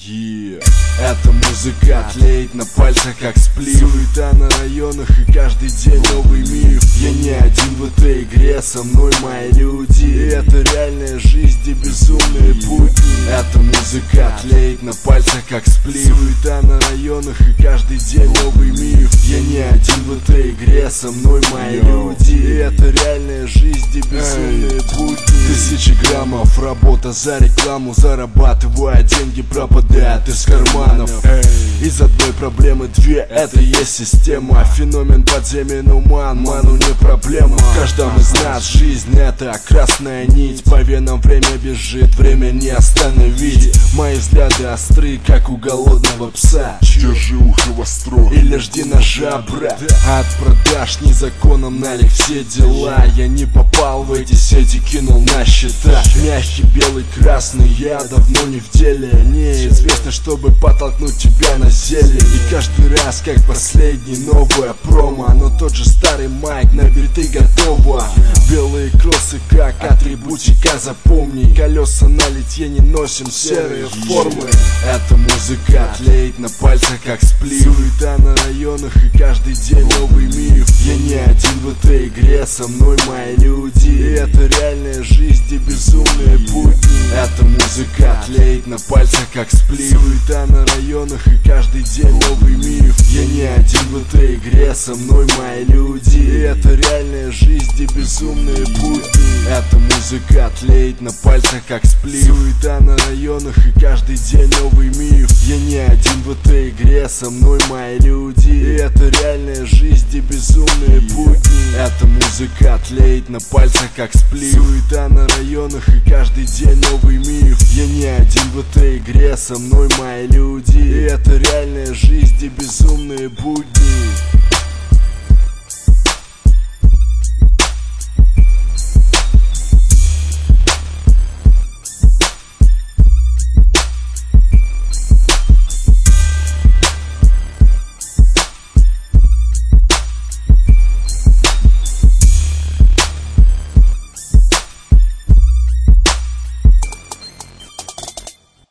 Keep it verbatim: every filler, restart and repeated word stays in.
Yeah. Эта музыка тлеет на пальцах, как сплив. Суета на районах и каждый день новый миф. Я не один в этой игре, со мной мои люди. И это реальная жизнь, где безумные будни. Эта музыка тлеет на пальцах, как сплив. Суета на районах и каждый день новый миф. Я не один в этой игре, со мной мои люди. И это реальная жизнь, где безумные будни. Тысячи граммов, работа за рекламу. Зарабатываю, а деньги пропадают из карманов. Из одной проблемы две, это есть система. Феномен подземный, но ман, ману не проблема. В каждом из нас жизнь это красная нить. По венам время бежит, время не остановить. Мои взгляды остры, как у голодного пса. Держи ухо востро или жди ножа, брат. От продаж незаконным налег все дела. Я не попал в эти сети, кинул на счета. Мягкий, белый, красный, я давно не в деле. Неизвестно, чтобы подтолкнуть тебя на зелье. И каждый раз, как последний, новое промо. Но тот же старый майк, набери, ты готова. Белые кроссы, как атрибутика, запомни. Колеса на литье не носим, серые формы. Эта музыка тлеет на пальцах, как сплив. Суета на районах и каждый день новый миф. Я не один в этой игре, со мной мои люди. И это реальная жизнь, где безумные будни. Эта музыка тлеет на пальцах, как сплив. Суета на районах и каждый день новый миф. Я не один в этой игре, со мной мои люди. И это реальная жизнь, где безумные будни. Эта музыка тлеет на пальцах, как сплив. Суета на районах и каждый день новый миф. Я не один в этой игре, со мной мои люди. И это реальная жизнь, где безумные будни. Эта музыка тлеет на пальцах, как сплив. Суета на районах и каждый день новый миф. Я не один в этой игре, со мной мои люди. И это реальная жизнь, где безумные будни.